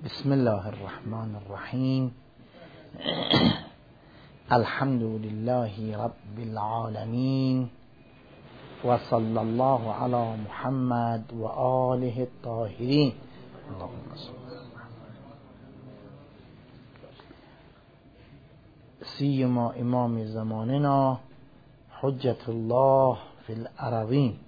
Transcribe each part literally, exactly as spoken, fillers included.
بسم الله الرحمن الرحیم. الحمد لله رب العالمین و صلی الله علی محمد و آله الطاهرین. سیما امام زماننا حجت الله فی الارضین.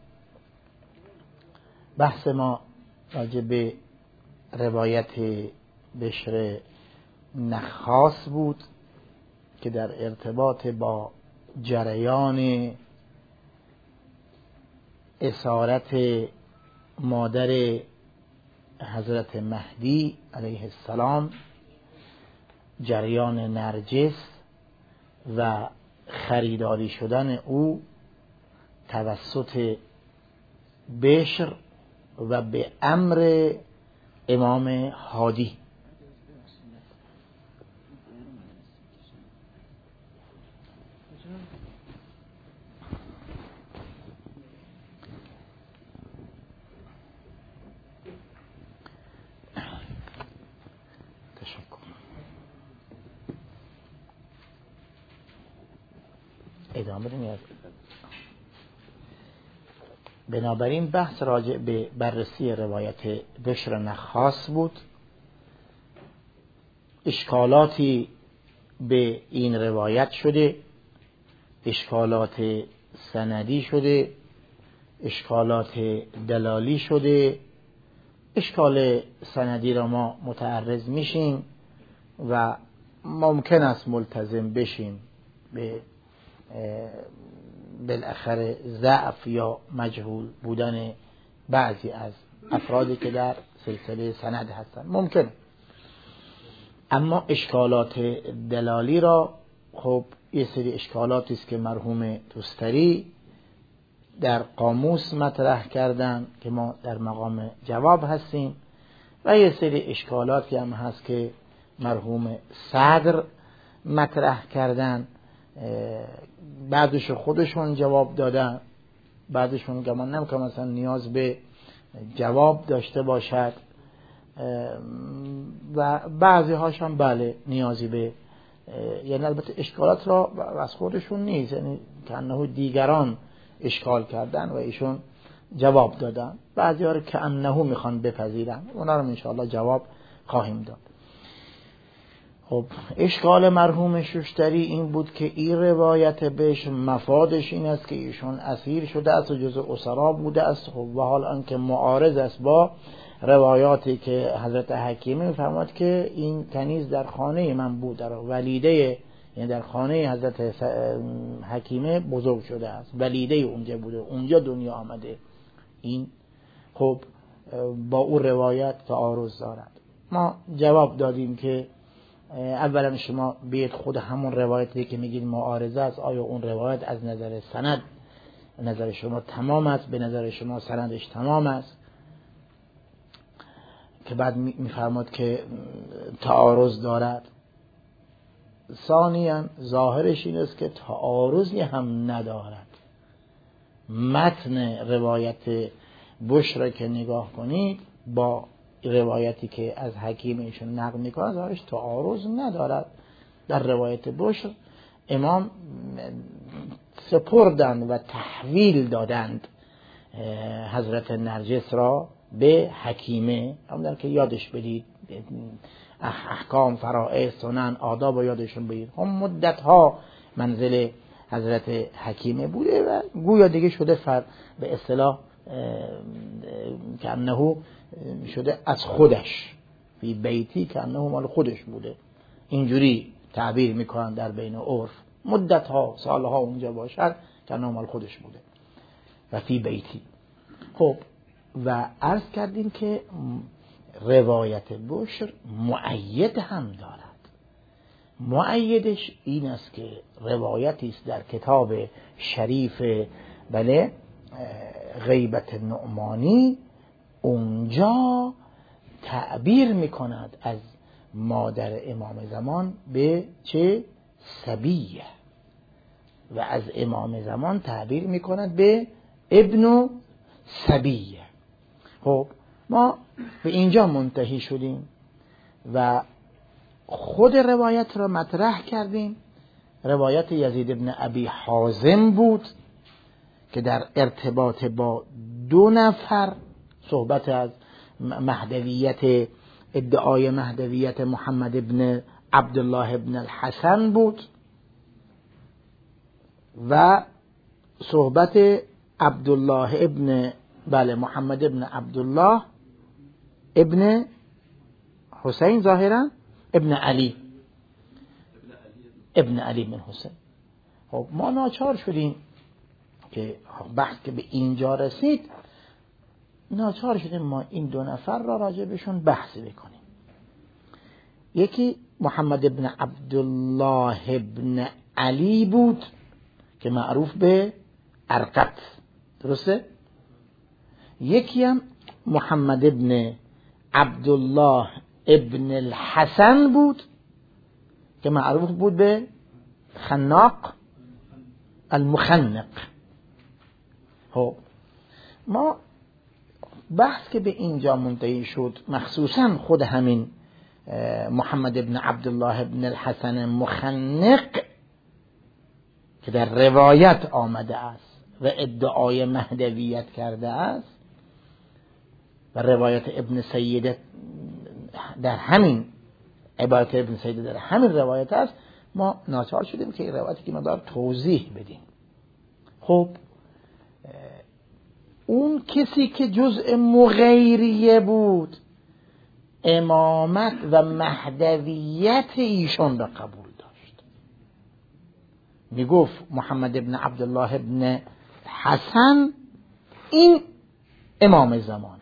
بحث ما راجع به روایت بشر نخاس بود که در ارتباط با جریان اسارت مادر حضرت مهدی علیه السلام، جریان نرجس و خریداری شدن او توسط بشر و به امر امام هادی. تشکر. ادامه بدیم. بنابراین بحث راجع به بررسی روایت بشر نخاس بود. اشکالاتی به این روایت شده، اشکالات سندی شده، اشکالات دلالی شده. اشکال سندی را ما متعرض میشیم و ممکن است ملتزم بشیم به بالاخره ضعف یا مجهول بودن بعضی از افرادی که در سلسله سند هستند، ممکن. اما اشکالات دلالی را، خب یه سری اشکالاتی است که مرحوم توستری در قاموس مطرح کردن که ما در مقام جواب هستیم، و یه سری اشکالاتی هم هست که مرحوم صدر مطرح کردن، بعدش خودشون جواب دادن، بعدشون گمان نمیکنم مثلا نیاز به جواب داشته باشد، و بعضی هاش هم بله نیازی به، یعنی البته اشکالات را از خودشون نیست، یعنی که انه دیگران اشکال کردن و ایشون جواب دادن. بعضی ها رو که انه میخوان بپذیرن، اونا رو انشاءالله جواب خواهیم داد. خب اشکال مرحوم شوشتری این بود که این روایت بهش مفادش این است که ایشون اسیر شده است و جزء اسرا بوده است. خب و حال آنکه معارض است با روایاتی که حضرت حکیمی میفرماد که این کنیز در خانه من بود، در ولیده، یعنی در خانه حضرت حکیمه بزرگ شده است، ولیده اونجا بوده، اونجا دنیا آمده. این خب با اون روایت تعارض دارد. ما جواب دادیم که اولا شما بیاید خود همون روایتی که میگید معارضه است، آیا اون روایت از نظر سند نظر شما تمام است؟ به نظر شما سندش تمام است؟ که بعد میفرماد که تعارض دارد. ثانیاً ظاهرش این است که تعارضی هم ندارد. متن روایت بشر که نگاه کنید با روایتی که از حکیم ایشون نقل میکنه، ظاهرش تعارض ندارد. در روایت بشر امام سپردند و تحویل دادند حضرت نرجس را به حکیمه. همون که یادش بدید احکام، فرائض، سنن، آداب و یادشون بدید. هم مدت ها منزل حضرت حکیمه بوده و گویا دیگه شده فر به اصطلاح که انه شده از خودش، فی بیتی که انه مال خودش بوده، اینجوری تعبیر میکنن در بین عرف. مدت ها سالها اونجا باشد که انه مال خودش بوده و فی بیتی. خب و عرض کردیم که روایت بشر مؤید هم دارد. مؤیدش این است که روایتی است در کتاب شریف بله غیبت نعمانی، اونجا تعبیر میکند از مادر امام زمان به چه؟ صبیه، و از امام زمان تعبیر میکند به ابن صبیه. خب ما به اینجا منتهی شدیم و خود روایت را مطرح کردیم. روایت یزید بن ابی حازم بود که در ارتباط با دو نفر صحبت از مهدویت، ادعای مهدویت محمد بن عبدالله بن الحسن بود و صحبت عبدالله ابن بله محمد ابن عبدالله ابن حسین ظاهرا ابن علی ابن علی بن حسین. خب ما ناچار شدیم که بحث که به اینجا رسید، ناچار شدیم ما این دو نفر را راجع بهشون بحث بکنیم. یکی محمد ابن عبدالله ابن علی بود که معروف به ارقط، درسته؟ یکی هم محمد ابن عبدالله ابن الحسن بود که معروف بود به خناق المخنق. خب ما بحث که به اینجا منتهی شد، مخصوصا خود همین محمد ابن عبدالله ابن الحسن مخنق که در روایت آمده است و ادعای مهدویت کرده است و روایت ابن سید در همین عبارت ابن سید در همین روایت است، ما ناچار شدیم که این روایتی که مقدار توضیح بدیم. خب اون کسی که جزء مغیریه بود، امامت و مهدویت ایشون را قبول داشت. می گفت محمد ابن عبدالله ابن حسن این امام زمانه.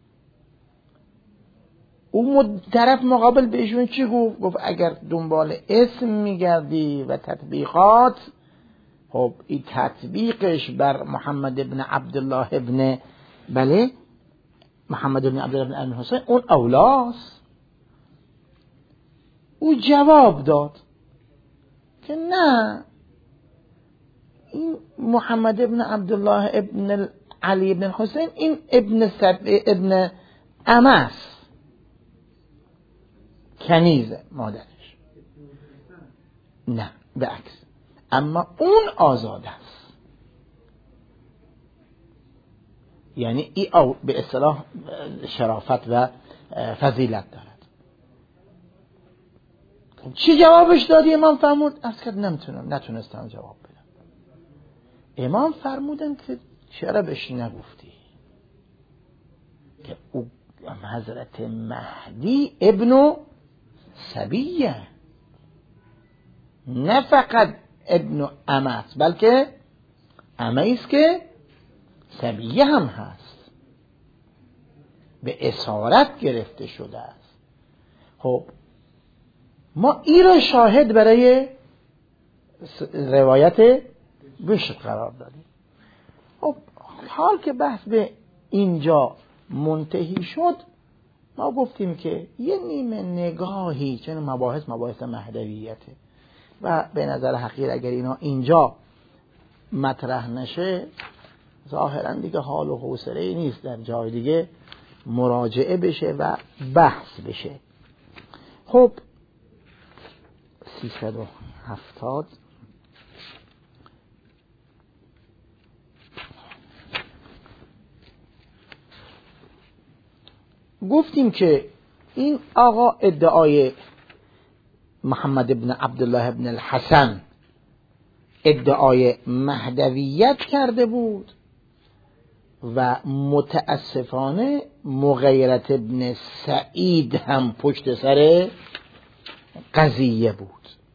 اون طرف مقابل بهشون چی گفت؟ گفت اگر دنبال اسم میگردی و تطبیقات، خب این تطبیقش بر محمد ابن عبدالله ابن بله محمد ابن عبدالله ابن حسین اون اولاست. او جواب داد که نه، این محمد ابن عبدالله ابن علی ابن حسین این ابن سب ابن امس کنیز مادرش، نه به عکس، اما اون آزاد است. یعنی ای او به اصطلاح شرافت و فضیلت دارد. چی جوابش دادی؟ امام فرمود از که نمیتونم نتونستم جواب بدم. امام فرمودن که چرا بهش نگفتی که او حضرت مهدی ابن سبیه، نه فقط ابن امس بلکه امیست که سبیه هم هست، به اسارت گرفته شده است. خب ما این را شاهد برای روایت بشر قرار دادیم. خب حال که بحث به اینجا منتهی شد، ما گفتیم که یه نیمه نگاهی، چون مباحث مباحث مهدویته و به نظر حقیر اگر اینا اینجا مطرح نشه ظاهرا دیگه حال و حوصله نیست در جای دیگه مراجعه بشه و بحث بشه. خب سیصد و هفتاد گفتیم که این آقا ادعای محمد ابن عبدالله ابن الحسن ادعای مهدویت کرده بود و متاسفانه مغیرت ابن سعید هم پشت سر قضیه بود.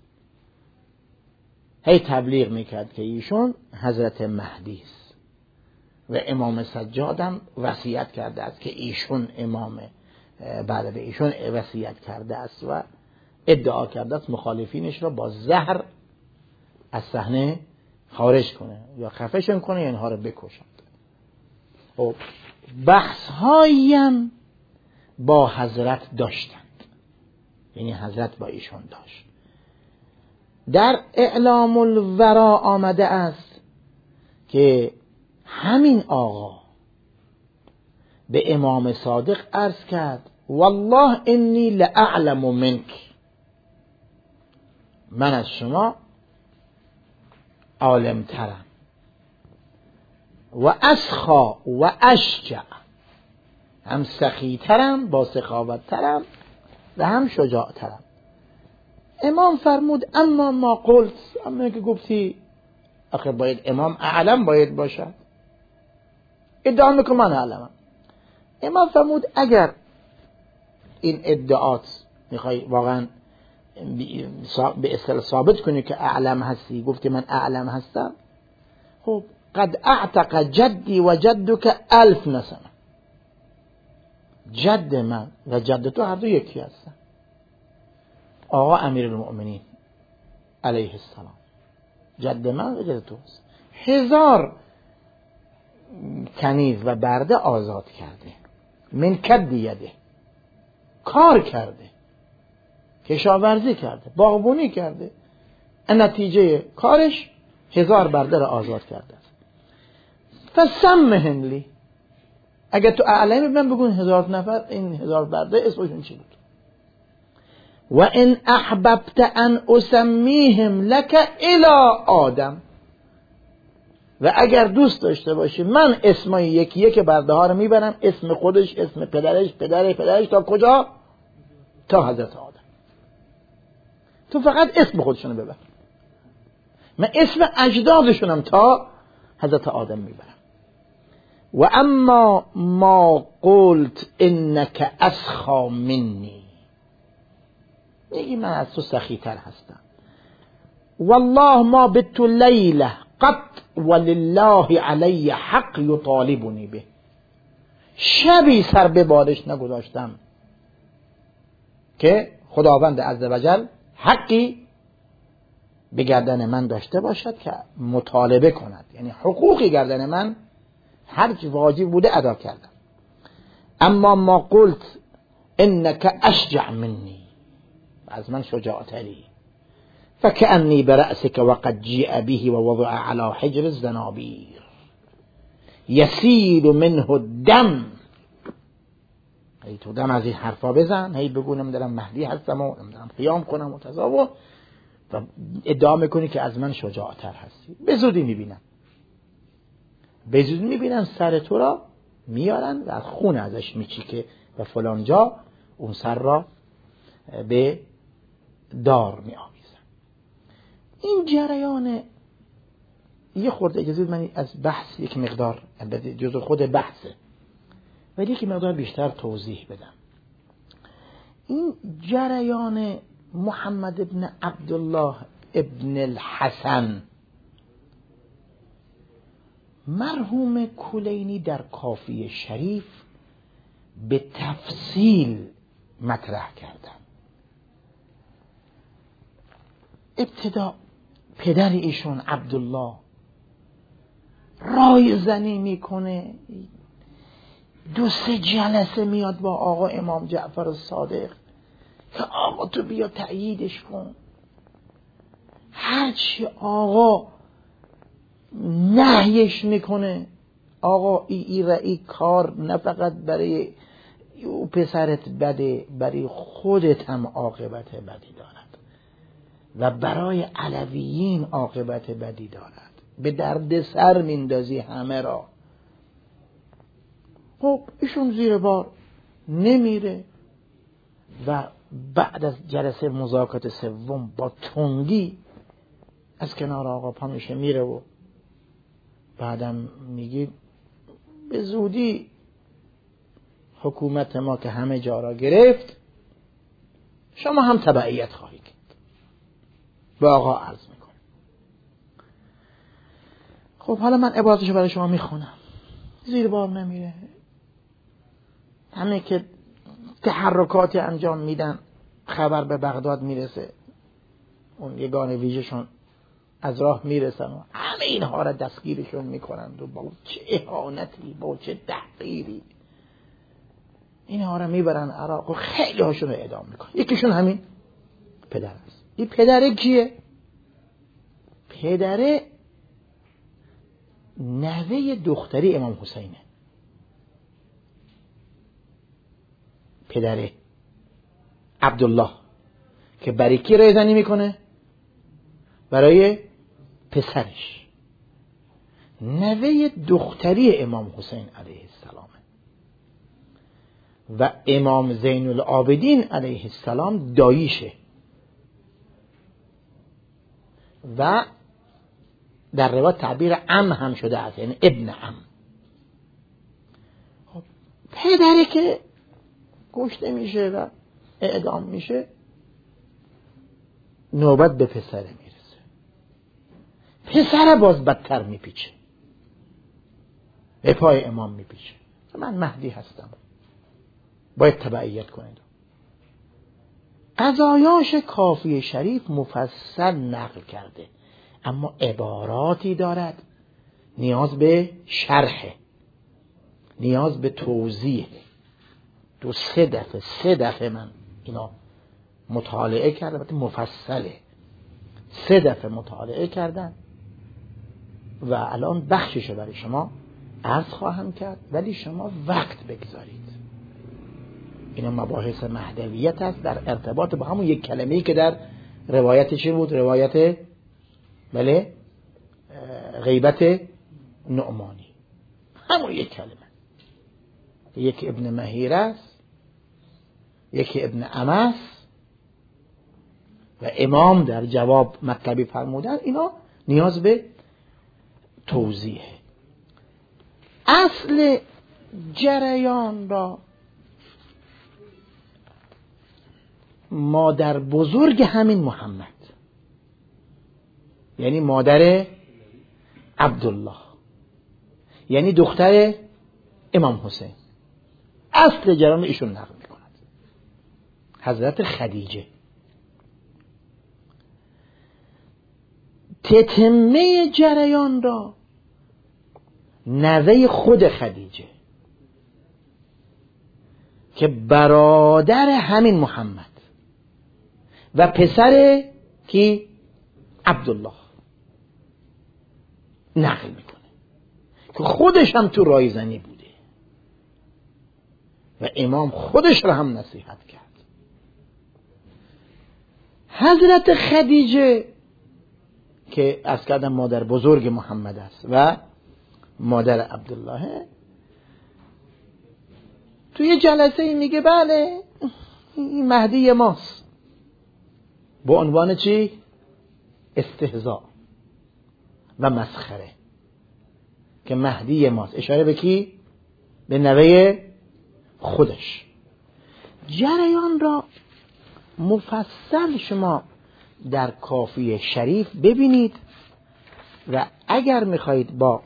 هی تبلیغ میکرد که ایشون حضرت مهدی است و امام سجاد هم وصیت کرده است که ایشون امام بعد به ایشون وصیت کرده است و ادعا کرده است مخالفینش را با زهر از صحنه خارج کنه یا خفشون کنه یا اینها را بکشند. خب بحث هایم با حضرت داشتند، یعنی حضرت با ایشون داشت. در اعلام الورا آمده است که همین آقا به امام صادق عرض کرد والله انی لأعلم منک، من از شما عالم ترم، و اسخا و اشجع، هم سخی ترم با سخاوت ترم و هم شجاع ترم. امام فرمود اما ما قلت، اما که گفتی آخه باید امام اعلم باید باشد، ادعا میکنم من اعلمم. امام فرمود اگر این ادعات میخوای واقعا به اصطلاح ثابت کنی که اعلم هستی، گفتی من اعلم هستم، خب قد اعتق جدی و جدک الف نسمه، جد من و جد تو هر دو یکی هستن. آقا امیرالمؤمنین علیه السلام جد من و جد تو هست. هزار کنیز و برده آزاد کرده، من کد یده، کار کرده، کشاورزی کرده، باغبونی کرده، نتیجه کارش هزار برده را آزاد کرده. فسمهم لی، اگر تو اعلمی من بگون هزار نفر این هزار برده اسمشون چی بود. و ان احببت ان اسمیهم لک الی آدم، و اگر دوست داشته باشی من اسمای یکی یک برده ها رو میبرم، اسم خودش، اسم پدرش، پدر پدرش، تا کجا؟ تا حضرت آدم. تو فقط اسم خودشونو ببر، من اسم اجدادشونم تا حضرت آدم میبرم. و اما ما قلت انک اسخا منی، میگی من از تو سخیتر هستم. والله ما بت لیله قط ولله علی حق یطالبنی به، شبی سر به بادش نگذاشتم که خداوند عزوجل حقی به گردن من داشته باشد که مطالبه کند، یعنی حقوقی گردن من هر چی واجب بوده ادا کردم. اما ما قلت انک اشجع منی، از من شجاعتری، فکأنی برأسک وقد جیء به ووضع على حجر الزنابیر یسیل منه الدم. هی تو دم از این حرفا بزن، هی بگو نمیدارم مهدی هستم و نمیدارم قیام کنم و تضاو، و ادعا میکنی که از من شجاعتر هستی. به زودی میبینن، به زودی میبینن سر تو را میارن و از خون ازش میچیکه و فلان جا اون سر را به دار میآویزن. این جریان یه خورده اجازه من از بحث یک مقدار جزء خود بحثه، ولی یک مقدار بیشتر توضیح بدم. این جریان محمد ابن عبدالله ابن الحسن مرحوم کلینی در کافی شریف به تفصیل مطرح کردن. ابتدا پدر ایشون عبدالله رای زنی میکنه، دو سه جلسه میاد با آقا امام جعفر الصادق که آقا تو بیا تأییدش کن. هرچی آقا نهیش میکنه، آقا ای ای را ای کار نه فقط برای او پسرت بده، برای خودت هم عاقبت بدی دارد و برای علویین عاقبت بدی دارد، به درد سر میندازی همه را. خب ایشون زیر بار نمیره و بعد از جلسه مذاکرات سوم با تندی از کنار آقا پا میشه میره و بعدم میگه به زودی حکومت ما که همه جا را گرفت شما هم تبعیت خواهی کرد. به آقا عرض میکنه. خب حالا من عبارتشو برای شما میخونم. زیر بار نمیره، همه که تحرکاتی انجام میدن خبر به بغداد میرسه، اون یگان ویژهشون از راه میرسن و همه اینها را دستگیرشون میکنند و با چه اهانتی، با چه تحقیری اینها را میبرن عراق و خیلی هاشون رو اعدام میکنن. یکیشون همین پدر است. این پدر کیه؟ پدر نوه دختری امام حسینه. پدره عبدالله که برای کی رایزنی میکنه؟ برای پسرش، نوه دختری امام حسین علیه السلام و امام زین العابدین علیه السلام داییشه و در روایت تعبیر عم هم شده است، یعنی ابن عم. خب پدره که کشته میشه و اعدام میشه، نوبت به پسره میرسه. پسر باز بدتر میپیچه، به پای امام میپیچه، من مهدی هستم، باید تبعیت کنید. قضایاش کافی شریف مفصل نقل کرده، اما عباراتی دارد نیاز به شرحه، نیاز به توضیح. دو سه دفعه سه دفعه من اینا مطالعه کردم، البته مفصله، سه دفعه مطالعه کردم و الان بخششو برای شما عرض خواهم کرد، ولی شما وقت بگذارید. اینا مباحث مهدویت است در ارتباط با همون یک کلمه‌ای که در روایت چی بود؟ روایت بله غیبت نعمانی، همون یک کلمه. یکی ابن مهیره است، یکی ابن امس و امام در جواب مطلبی فرمودن. اینا نیاز به توضیح. اصل جریان را مادر بزرگ همین محمد، یعنی مادر عبدالله، یعنی دختر امام حسین، اصل جریان ایشون نقل میکند. حضرت خدیجه. تتمه جریان را نوه خود خدیجه که برادر همین محمد و پسر کی عبدالله نقل میکنه که خودش هم تو رایزنی بوده و امام خودش را هم نصیحت کرد. حضرت خدیجه که از کردم مادر بزرگ محمد است و مادر عبدالله، توی جلسه ای میگه بله این مهدی ماست، با عنوان چی؟ استهزاء و مسخره، که مهدی ماست. اشاره به کی؟ به نوه خودش. جریان را مفصل شما در کافی شریف ببینید و اگر میخواهید با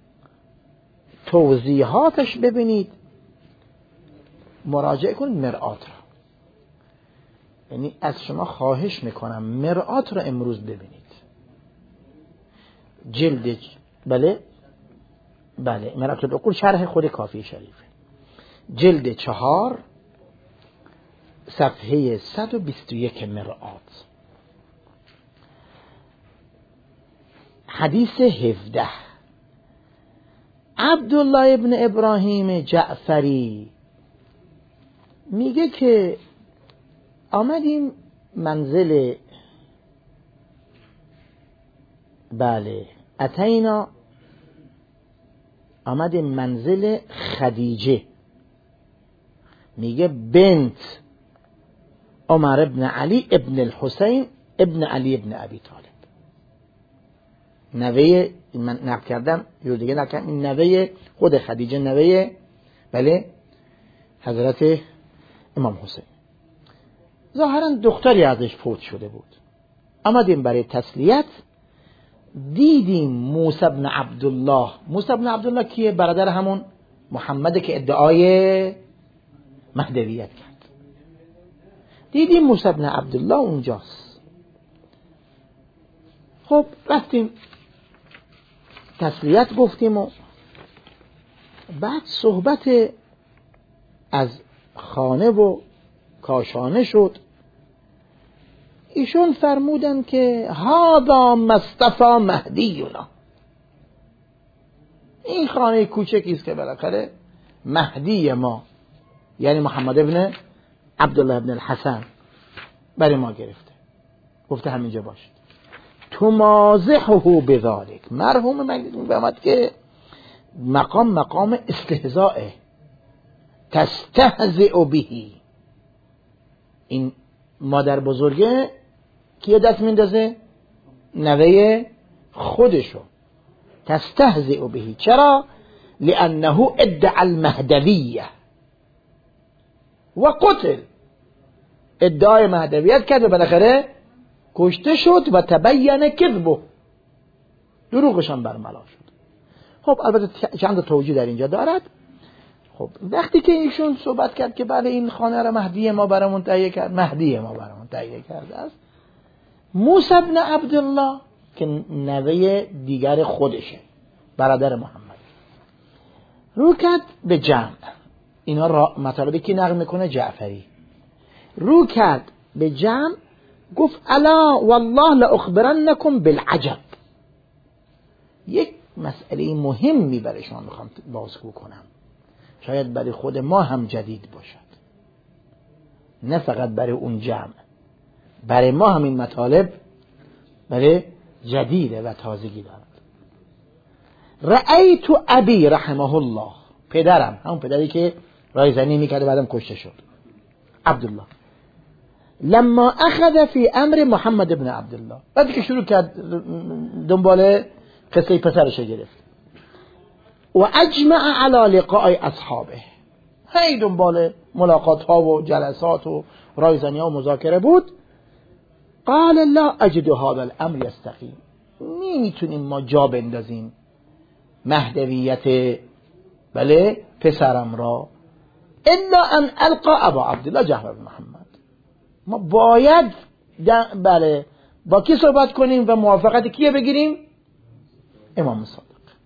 توضیحاتش ببینید مراجعه کنید مرآت را. یعنی از شما خواهش میکنم مرآت را امروز ببینید. جلد بله بله مرآت العقول شرح خود کافی شریفه، جلد چهار صفحه صد و بیست و یک مرآت، حدیث هفده. عبدالله ابن ابراهیم جعفری میگه که آمدیم منزل بله اتینا آمدیم منزل خدیجه، میگه بنت عمر ابن علی ابن الحسین ابن علی ابن ابی طالب، نوه، من نقل کردم یه دیگه نقل کردم، این نوه خود خدیجه، نوه بله حضرت امام حسین. ظاهرا دختری ازش فوت شده بود. آمدیم برای تسلیت، دیدیم موسی بن عبدالله. موسی بن عبدالله کیه؟ برادر همون محمد که ادعای مهدویت کرد. دیدیم موسی بن عبدالله اونجاست. خب رفتیم تسلیت گفتیم و بعد صحبت از خانه و کاشانه شد. ایشون فرمودن که هذا مصطفی مهدینا، این خانه کوچکی است که بالاخره مهدی ما یعنی محمد ابن عبدالله ابن الحسن برای ما گرفته، گفته همینجا باشید. تمازحه بذالک، مرحوم مجید که مقام مقام استهزائه، تستهزئ بهی، این مادر بزرگه کیه دست میندازه؟ نوه خودشو. تستهزئ بهی، چرا؟ لأنه ادعى المهدویه و قتل، ادعای مهدویت کرد و بالاخره کشته شد و تبین کذبه، دروغش هم برملا شد. خب البته چند توجیه در اینجا دارد. خب وقتی که ایشون صحبت کرد که بله این خانه را مهدی ما برامون تهیه کرد، مهدی ما برامون تهیه کرده است، موسی بن عبدالله که نوه دیگر خودشه، برادر محمد، رو کرد به جمع. اینا را مطالبی که نقل میکنه جعفری، رو کرد به جمع، گفت الا والله لاخبرنکم بالعجب. یک مسئله مهمی برای شما میخوام بازگو کنم، شاید برای خود ما هم جدید باشد، نه فقط برای اون جمع، برای ما هم این مطالب برای جدیده و تازگی دارد. رأیت ابی رحمه الله، پدرم، همون پدری که رایزنی میکرده بعدم کشته شد، عبدالله، لما اخذ فی امر محمد ابن عبدالله، بعدی که شروع کرد دنبال قصه پسرش گرفت، و اجمع علی لقاء اصحابه، هی دنبال ملاقات ها و جلسات و رایزنی ها و مذاکره بود. قال لا اجد هذا الامر یستقیم، نمیتونیم ما جا بندازیم مهدویت بله پسرم را، الا ان القا ابا عبدالله جعفر بن محمد، ما باید بله با کی صحبت کنیم و موافقت کیه بگیریم؟ امام صادق،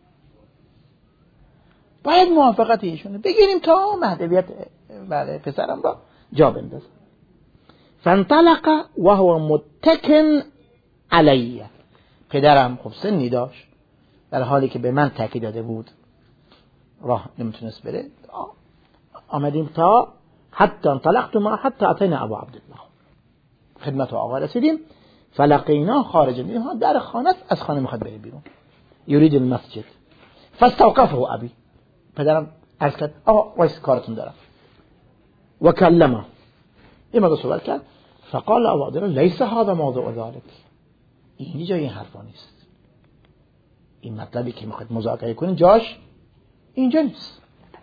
باید موافقت ایشونه بگیریم تا مهدویت بله پسرم را جا بندازم. فانطلق و هو متکن علیه، پدرم خب سنی داشت، در حالی که به من تاکید داده بود راه نمیتونست بره، آمدیم تا حتی انطلقت ما حتی اتینا ابو عبدالله، خدمت آقا رسیدیم، فلقینا خارج منها، در خانه از خانه میخواد بره بیرون، یرید المسجد، فاستوقفه ابی، پدرم عرض کرد آقا وایس کارتون دارم، و کلمه این مقدار صحبت کرد، فقال ابو عبدالله لیس هذا موضوع ذلك، این جای این حرفا نیست، این مطلبی که میخواد مذاکره کنین جاش اینجا نیست،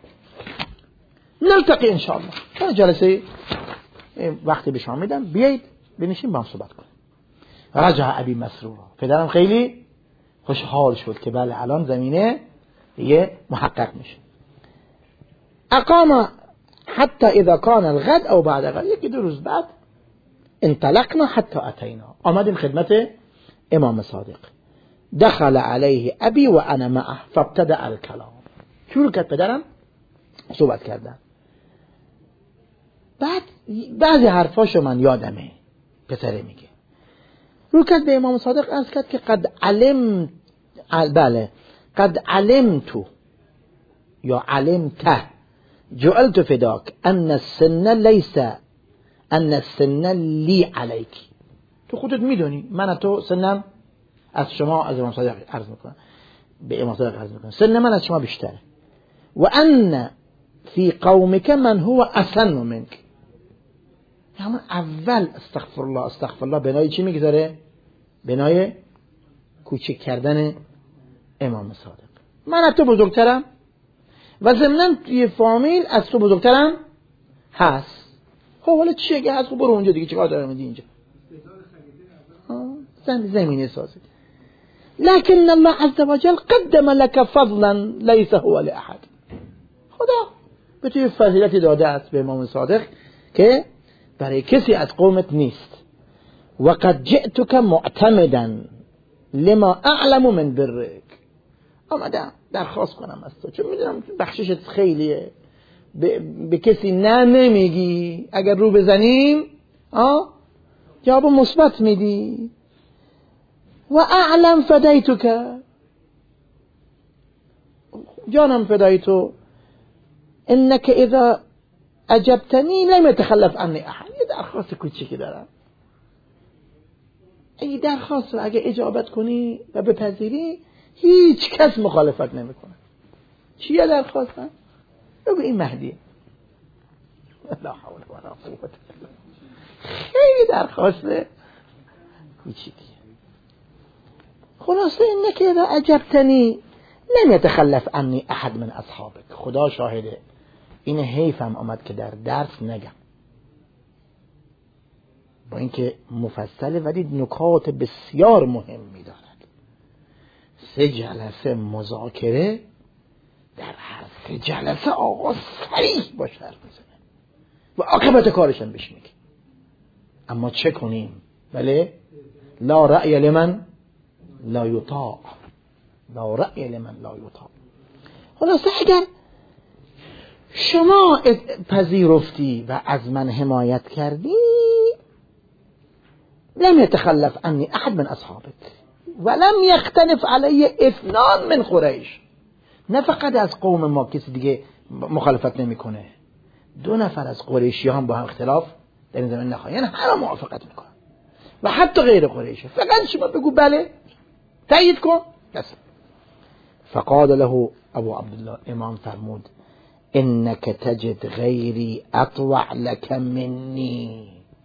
نلتقی انشاءالله، چون جلسه وقتی به شما میدم بیایید بنشین با هم صحبت کنیم. رجع ابی مسرورا، پدرم خیلی خوشحال شد که بله الان زمینه یه محقق میشه. اقام حتی اذا کان الغد او بعد غد، یکی دو روز بعد انطلقنا حتی اتینا، آمدیم خدمت امام صادق، دخل علیه ابی و انا معه فابتدأ الکلام، شروع کرد پدرم صحبت کردن، بعد بعضی حرفاشو من یادمه، پسره میگه، رو کرد به امام صادق عرض کرد که قد علم بله قد علمت یا علمت جعلت فداك ان السن ليس ان السن لی علیک، تو خودت میدونی من تو سنم از شما، از امام صادق عرض میکنم به امام صادق عرض میکنم سن من از شما بیشتره، و ان فی قومک من هو اسن منک، همون اول استغفر الله استغفر الله بنای چی میگذاره؟ بنای کوچک کردن امام صادق، من از تو بزرگترم و ضمناً توی فامیل از تو بزرگترم هست، خب حالا چیه اگه هست خب برو اونجا دیگه، چیکار دارم میدی اینجا، زمینه سازی، لكن الله عز وجل قدم لك فضلا ليس هو لأحد، خدا به توی فضیلتی داده است به امام صادق که برای کسی از قومت نیست. وقد جئتك معتمدا لما اعلم من برك، آمدم درخواست کنم از تو چون میدونم بخششت خیلیه، به, به کسی نه نمیگی، اگر رو بزنیم آه جواب مثبت میدی، و اعلم فدیتک، جانم فدای تو، انك اذا عجبتنی لم يتخلف عنی احد. یه درخواست کوچیکی دارم، این درخواست رو اگه اجابت کنی و بپذیری هیچ کس مخالفت نمیکنه. چیه درخواستم؟ بگو این مهدیه. لا حول ولا قوة الا بالله. خیلی درخواسته کوچیکیه. خلاصه اینه که اذا عجبتنی لم يتخلف عنی احد من اصحابک. خدا شاهده این حیفم آمد که در درس نگم، با اینکه مفصله ولی نکات بسیار مهمی دارد. سه جلسه مذاکره، در هر سه جلسه آقا صریح باش حرف میزنه و عاقبت کارشون بهش میگه. اما چه کنیم؟ بله، لا رأی لمن لا یطاع، لا رأی لمن لا یطاع. خلاصه اگر شما پذیرفتی و از من حمایت کردی، لم يتخلف عنی احد من اصحابک ولم يختلف علی اثنان من قریش. نه فقط از قوم ما کسی دیگه مخالفت نمیکنه، دو نفر از قریشی هم با هم اختلاف در این زمین نخواهند، یعنی همه موافقت میکنن و حتی غیر قریش. فقط شما بگو بله، تایید کن بس. فقال له ابو عبدالله، امام فرمود انك تجد غیری اطوع لك منی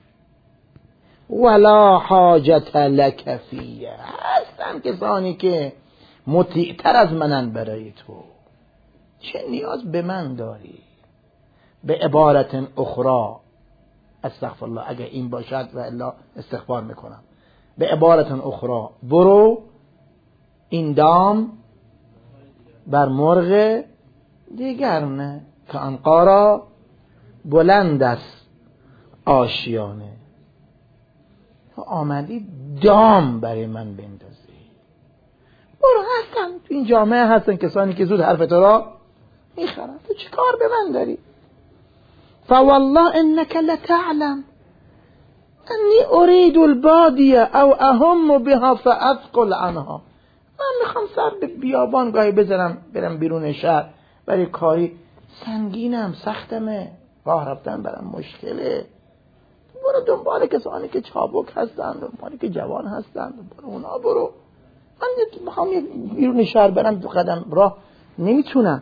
ولا حاجت لك فیه. هستن کسانی که مطیعتر از منن برای تو، چه نیاز به من داری؟ به عبارت اخرى، استغفر الله اگه این باشد و الا استغفار میکنم، به عبارت اخرى برو این دام بر مرغ دیگر نه که انقارا بلند است آشیانه. تو آمدی دام برای من بندازی. برو، هستن تو این جامعه هستن کسانی که زود حرف تو را میخرن، تو چی کار به من داری؟ فوالله انك لتعلم انی اريد البادیه او اهم بها فاثقل عنها. من میخوام سر به بیابان گاهی بذارم برم بیرون شهر، برای کاری سنگینم، سختمه، راه رفتن برام مشکله. برو دنبال کسانی که چابک هستن، دنبالی که جوان هستن، برو اونا برو. من میخوام بیرون شهر برم، دو قدم راه نمیتونم.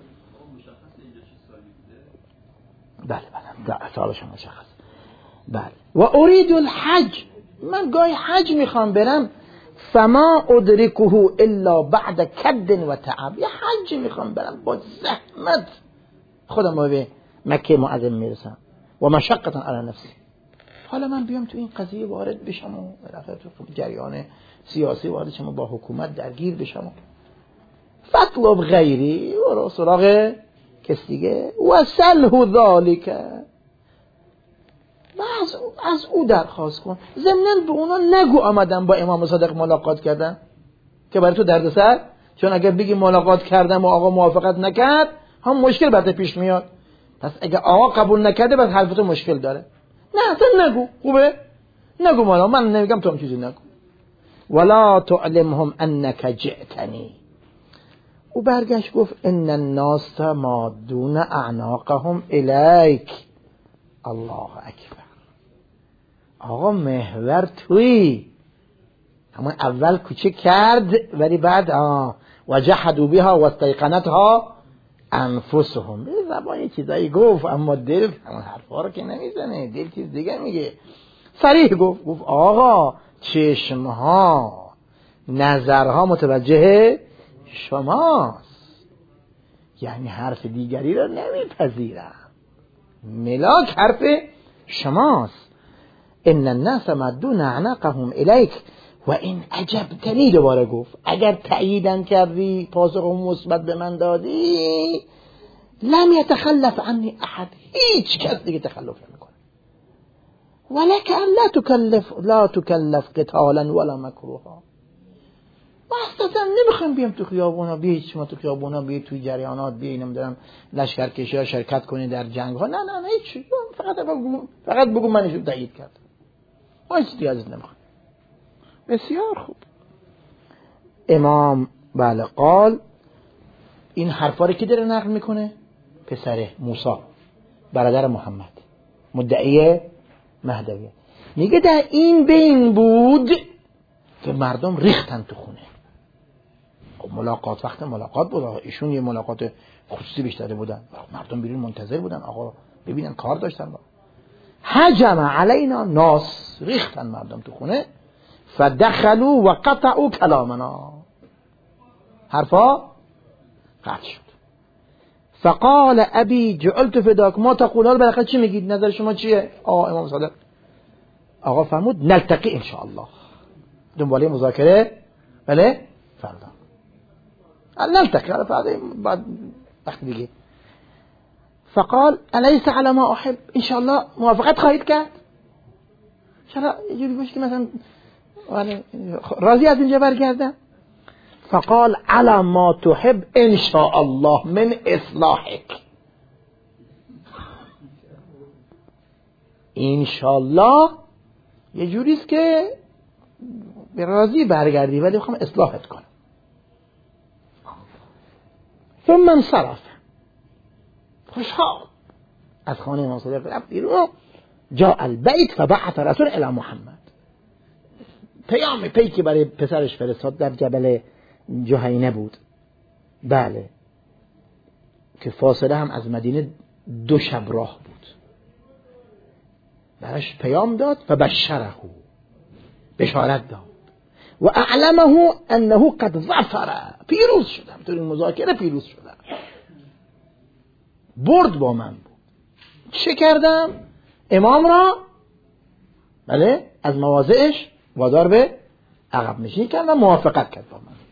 بله بله سالش مشخص. بله و اريد الحج، من گاهی حج میخوام برم، فما ادرکه الا بعد کد و تعب. یه حج میخوام برم با زحمت خودم به مکه معظم میرسم و مشقتا علی نفسی. حالا من بیام تو این قضیه وارد بشم و رفت تو جریان سیاسی وارد شم و با حکومت درگیر بشم. فطلب غیری، و سراغ کس دیگه، و سله ذالک، از, از او درخواست کن. ضمناً به اونا نگو آمدم با امام صادق ملاقات کردن که برای تو دردسر، چون اگر بگی ملاقات کردم و آقا موافقت نکرد هم مشکل برات پیش میاد. پس اگر آقا قبول نکرده بس حرف تو مشکل داره. نه اصلا نگو، خوبه؟ نگو مالا، من نمیگم تو هم چیزی نگو. ولا تعلمهم انك جئتنی. او برگشت گفت ان الناس مادون اعناقهم الیک. الله اکبر. آقا محور توی همون اول کوچه کرد ولی بعد آه وجحدوا بها واستيقنتها انفسهم. به زبان چیزایی گفت اما دل همون حرفا رو که نمیزنه، دل چیز دیگه میگه. صریح گفت گفت آقا چشمها نظرها متوجه شماست، یعنی حرف دیگری رو نمیپذیرم، ملاک حرف شماست. ان الناس مدون اعناقهم الیک و این عجبتنی. دوباره گفت اگر تأییدن کردی، پاسخ مثبت به من دادی، لم یتخلف عنی احد، هیچ کس دیگه تخلف نمیکنه. ولک ان لا تکلف لا تکلف قتالا ولا مکروها. ما اصلا نمیخوایم بیام تو خیابونا، بیایید شما تو خیابونا، بیایید تو جریانات، بیایید نمیدونم لشکرکشی ها شرکت کنید در جنگ ها. نه نه نه هیچ، فقط بگو فقط بگو من ایشو تایید کردم، ما هیچ دیگه ازت نمیخوایم. بسیار خوب. امام بله قال، این حرفا رو کی داره نقل میکنه؟ پسر موسی. برادر محمد مدعی مهدویت. میگه در این بین بود که مردم ریختن تو خونه. خب ملاقات وقت ملاقات بود، ایشون یه ملاقات خصوصی بیشتره بودن، مردم بیرون منتظر بودن آقا ببینن کار داشتن. با هجم علینا ناس، ریختن مردم تو خونه. فدخلوا و قطعوا کلامنا، حرفا قطع شد. فقال ابی جعلت فداک ما تقول، حالا بالاخره چی میگید؟ نظر شما چیه؟ آقا امام صادق آقا فرمود نلتقی ان شاء الله، دنباله مذاکره بله فردا نلتقی فردا بعد وقت دیگه. فقال الیس علی ما احب، ان شاء الله موافقت خواهید کرد؟ ان شاء الله یه جوری باشه که مثلا راضی از اینجا برگردم. فقال علی ما تحب ان شاء الله من اصلاحک، ان شاء الله یه جوریست که به راضی برگردی ولی میخوام اصلاحت کنم. ثم انصرف، خوشحال از خانه امام صادق رفت بیرون. جاء البیت فبعث رسول الی محمد، پیام پیکی برای پسرش فرستاد. در جبل جهینه بود، بله، که فاصله هم از مدینه دو شب راه بود. براش پیام داد و بشره، بشارت داد و اعلمه انه قد ظفر، پیروز شدم، تو این مذاکره پیروز شدم، برد با من بود. چه کردم؟ امام را بله از مواضعش وادار به عقب نشینی کرد و موافقت کرد با من.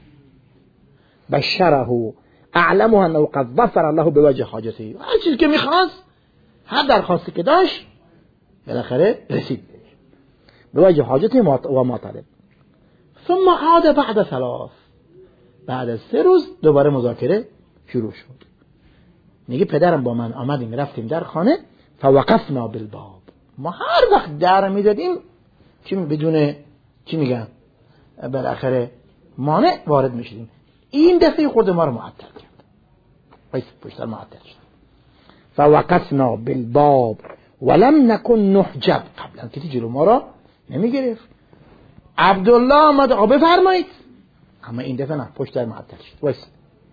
بشره اعلمه انه قد ظفر الله بوجه حاجته، هر چیزی که میخواست، هر درخواستی که داشت بالاخره رسید به وجه حاجته و مطالب. ثم عاد بعد ثلاث، بعد از سه روز دوباره مذاکره شروع شد. میگه پدرم با من آمدیم رفتیم در خانه، فوقفنا بالباب، ما هر وقت در میدادیم چی بدون چی میگن بالاخره مانع وارد میشدیم. این دفعه خود ما رو معطل کرد، وایس پشتر معطل شد. فوقفنا بالباب ولم نکن نحجب، قبلا کسی جلو ما را نمیگرفت. عبدالله آمد آقا بفرمایید، اما این دفعه نه، پشتر معطل شد. وایس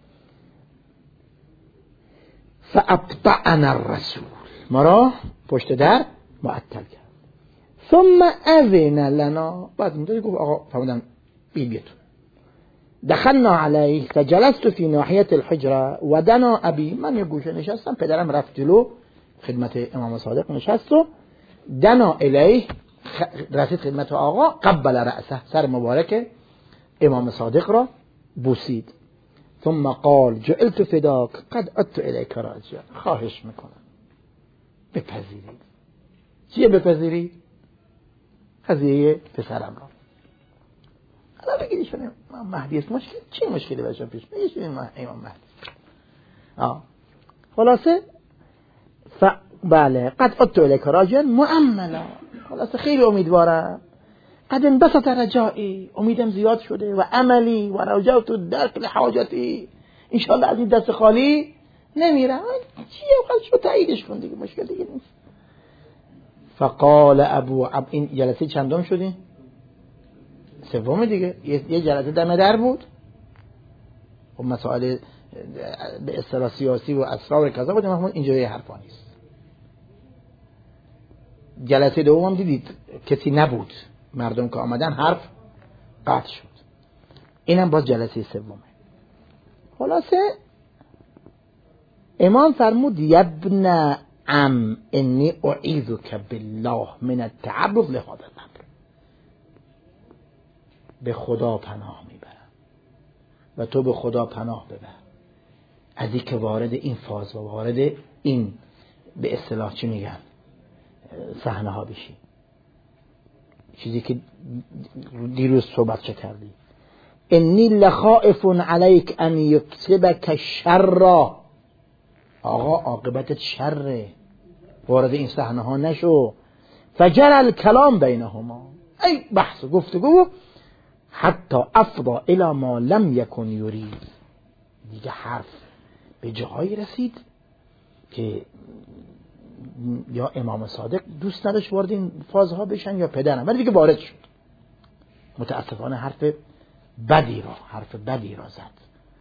فابطأنا الرسول، ما را پشت در معطل کرد. ثم اذن لنا، بعد اونطوری گفت آقا فرمودن بی بیتون. دخلنا علیه فجلست فی ناحیه الحجره و دنا ابی، من یه گوشه نشستم، پدرم رفت جلو خدمت امام صادق نشست و دنا الیه، رسید خدمت آقا، قبل رأسه، سر مبارک امام صادق را بوسید. ثم قال جعلت فداک قد عدت الیک راجعا، خواهش میکنم بپذیرید. چیه بپذیرید؟ قضیه پسرم را. حالا بگید ایشون مهدی است، مشکل چی مشکلی بشه پیش میاد؟ امام مهدی. آه خلاصه ف بله قد عدت الیک راجعا مؤملا، خلاصه خیلی امیدوارم. قد انبسط رجائی، امیدم زیاد شده، و عملی و رجوت الدرک لحاجتی، ان شاء الله از این دست خالی نمیرم. چیه وقت شو تاییدش کن دیگه، مشکل دیگه نیست. فقال ابو عب، این جلسه چندم شدیم؟ سوم دیگه. یه جلسه دم در بود و مسائل به اصطلاح سیاسی و اسرار کذا بود، محمود اینجوری حرفا نیست. جلسه دوم دیدید کسی نبود، مردم که آمدن حرف قطع شد. اینم باز جلسه سومه. خلاصه امام فرمود یبن ام انی اعیذک بالله من التعرض لهذا الامر، به خدا پناه میبرم و تو به خدا پناه ببر از این که وارد این فاز و وارد این به اصطلاح چی میگن صحنه ها بشی. چیزی که دیروز صحبت چه کردی، انی لخائف علیک ان یکسبک شر، آقا عاقبتت شره، وارد این صحنه ها نشو. فجر الکلام بینهما، ای بحث و گفتگو، حتی افضا الی ما لم یکن یرید، دیگه حرف به جایی رسید که یا امام صادق دوست نداشت وارد این فازها بشن یا پدرم، ولی دیگه وارد شد. متاسفانه حرف بدی را حرف بدی را زد.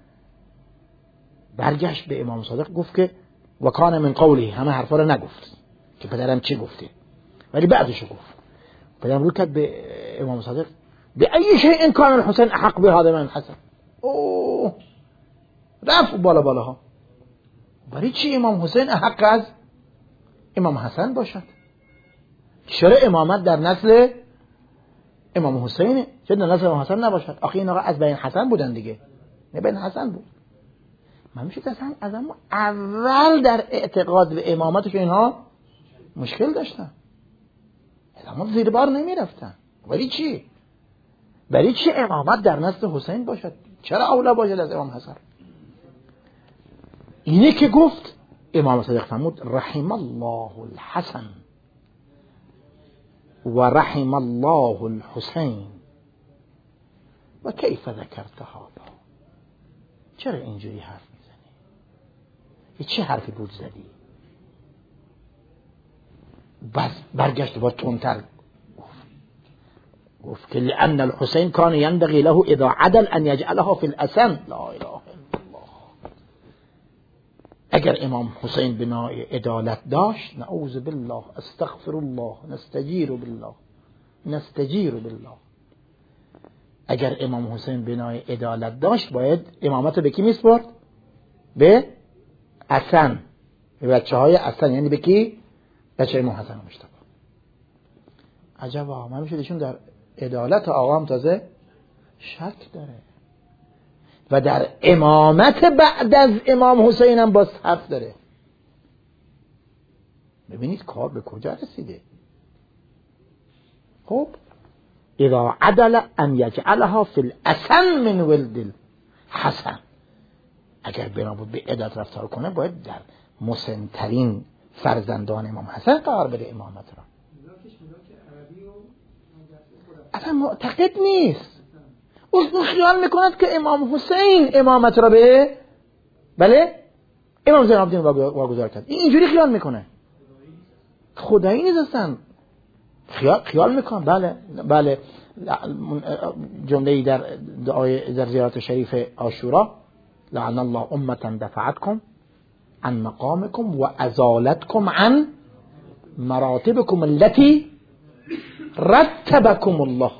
برگشت به امام صادق گفت که وکان من قولی، همه حرفا را نگفت که پدرم چی گفته، ولی بعدش گفت. پدرم رو کرد به امام صادق به ای شیء کان الحسین احق به هذا من حسن. اوه رفت بالا بالاها. برای چی امام حسین احق از امام حسن باشد؟ چرا امامت در نسل امام حسینه؟ چرا در نسل امام حسن نباشد؟ آخه این آقا از بین حسن بودن دیگه، نه بین حسن بود. من میشه اصلا از اما اول در اعتقاد به امامتش اینها مشکل داشتن، امامت زیر بار نمی رفتن. ولی چی؟ برای چی امامت در نسل حسین باشد؟ چرا اولا باشد از امام حسن؟ اینه که گفت امام صادق فرمود رحم الله الحسن و رحم الله الحسین و کیف ذکرت هذا. چرا اینجوری حرف میزنی؟ یه چه حرفی بود زدی؟ بس برگشت با تندتر گفت که لأن الحسین کان ينبغي له اذا عدل ان يجعلها في الاسن. لا اله الا الله. اگر امام حسین بنای عدالت داشت، نعوذ بالله، استغفر الله، نستجیر بالله، نستجیر بالله، اگر امام حسین بنای عدالت داشت باید امامت به کی میسپرد؟ به حسن، به بچه های حسن، یعنی به کی؟ بچه امام حسن مجتبی. عجبا، من میشه ایشون در عدالت آقام تازه شک داره و در امامت بعد از امام حسین هم باز حرف داره. ببینید کار به کجا رسیده. خب اذا عدل ان یجعلها فی الاسن من ولد الحسن، اگر بنا بود به عدالت رفتار کنه باید در مسنترین فرزندان امام حسن قرار بده امامت را. اصلا معتقد نیست، او خیال میکند که امام حسین امامت را به بله امام زین العابدین واگذار کرد. این اینجوری خیال میکنه، خدایی نیست اصلا. خیال خیال میکنه. بله بله جمله‌ای در دعای در زیارت شریف عاشورا، لعن الله امتا دفعتكم عن مقامكم و ازالتكم عن مراتبكم التي رتبكم الله.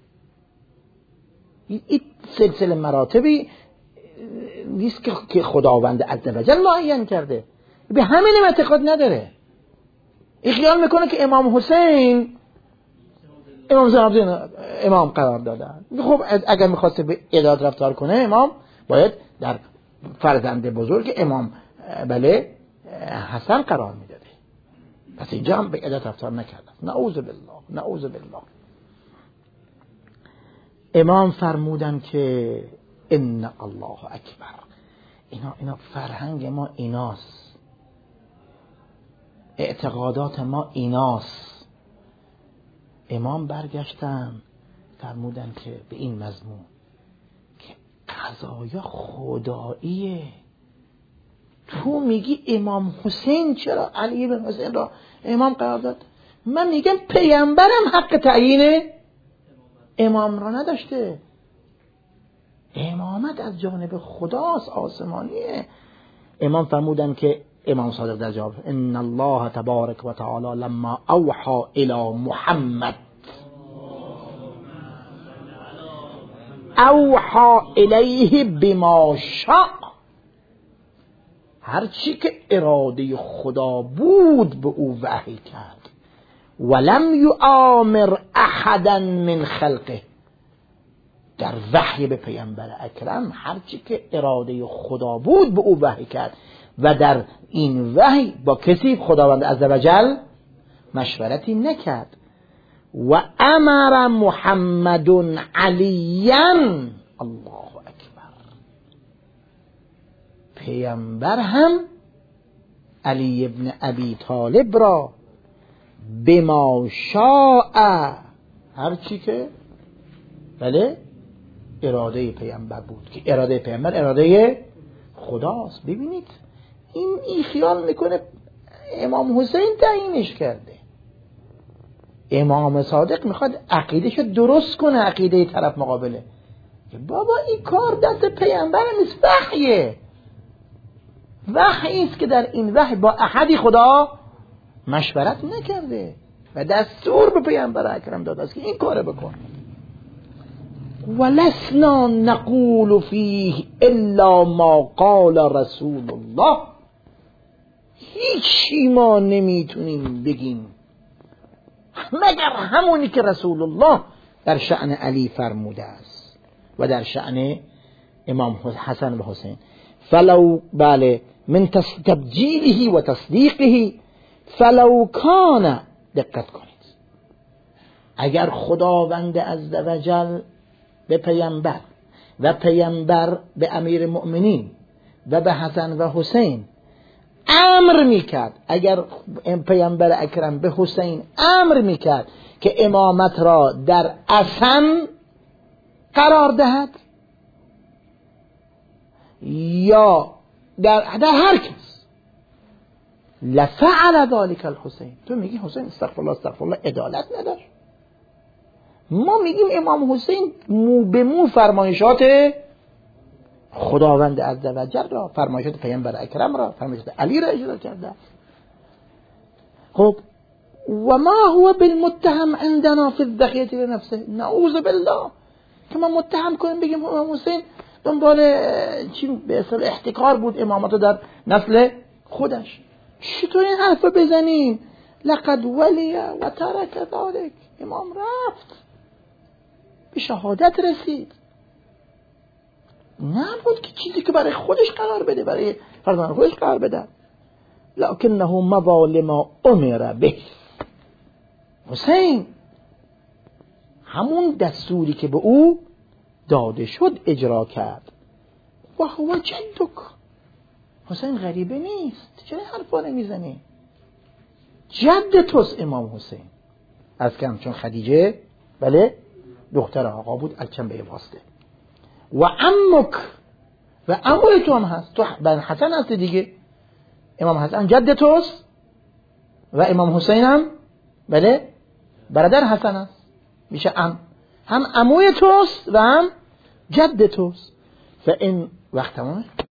این سلسله مراتبی نیست که خداوند عزوجل معین کرده، به همین اعتقاد نداره. این خیال میکنه که امام حسین امام زین العابدین امام قرار دادن. خب اگر میخواسته به عدالت رفتار کنه امام باید در فرزند بزرگ امام بله حسن قرار میداده. پس اینجا هم به عدالت رفتار نکرده. نعوذ بالله، نعوذ بالله. امام فرمودن که ان الله اکبر. اینا اینا فرهنگ ما ایناست، اعتقادات ما ایناست. امام برگشتن فرمودن که به این مضمون که قضایا خداییه. تو میگی امام حسین چرا علی بن حسین را امام قرار داد؟ من میگم پیامبرم حق تعیین امام را نداشته. امامت از جانب خداست، آسمانیه. امام فرمودن که امام صادق در جواب ان الله تبارک و تعالی لما اوحى الى محمد اوحى الیه بما شاء. هر چی که اراده خدا بود به او وحی کرد. ولم یؤامر احدا من خلقه. در وحی به پیامبر اکرم هر چی که اراده خدا بود به او وحی کرد و در این وحی با کسی خداوند عزوجل مشورتی نکرد. و امر محمد علیا، الله اکبر، پیامبر هم علی ابن ابی طالب را بما شاء، هر چی که بله اراده پیامبر بود، که اراده پیامبر اراده خداست. ببینید این این خیال میکنه امام حسین تعیینش کرده. امام صادق میخواد عقیدهشو درست کنه، عقیده طرف مقابله. بابا این کار دست پیامبر نیست، وحیه. وحی است که در این وحی با احدی خدا مشورت نکرده و دستور به پیامبر اکرم داده است که این کار بکن. ولسنا نقول فیه الا ما قال رسول الله. هیچی ما نمیتونیم بگیم مگر همونی که رسول الله در شأن علی فرموده است و در شأن امام حسن و حسین. فلو بله من تبجیله و تصدیقه فلو کان، دقت کنید، اگر خداوند عزوجل به پیامبر و پیامبر به امیر مؤمنین و به حسن و حسین امر میکرد، اگر پیامبر اکرم به حسین امر میکرد که امامت را در حسن قرار دهد یا در, در هر کس، لفعل ذلك الحسین. تو میگی حسین استغفر الله استغفر الله عدالت نداشت. ما میگیم امام حسین مو به مو فرمایشات خداوند عزوجل را، فرمایشات پیامبر اکرم را، فرمایشات علی را اجرا کرده. خب و ما هو بالمتهم عندنا في الذخیره لنفسه، نعوذ بالله که ما متهم کنیم بگیم امام حسین دنبال چی به اصل احتکار بود امامت در نسل خودش. چطور این حرف بزنیم؟ لقد ولی و ترک ذلک، امام رفت به شهادت رسید، نبود که چیزی که برای خودش قرار بده، برای فرزند خودش قرار بده. لکنه مضى لما امر به. حسین همون دستوری که به او داده شد اجرا کرد. و هو جدک، حسین غریبه نیست، چرا حرفا نمیزنی؟ جد توست امام حسین. از کم چون خدیجه بله دختر آقا بود، از کم به واسطه. و عمک، و عموی تو هم هست، تو بن حسن هست دیگه. امام حسن جد توست و امام حسین هم بله برادر حسن هست، میشه ام، هم عموی توست و هم جد توست. فان وقت تمامه.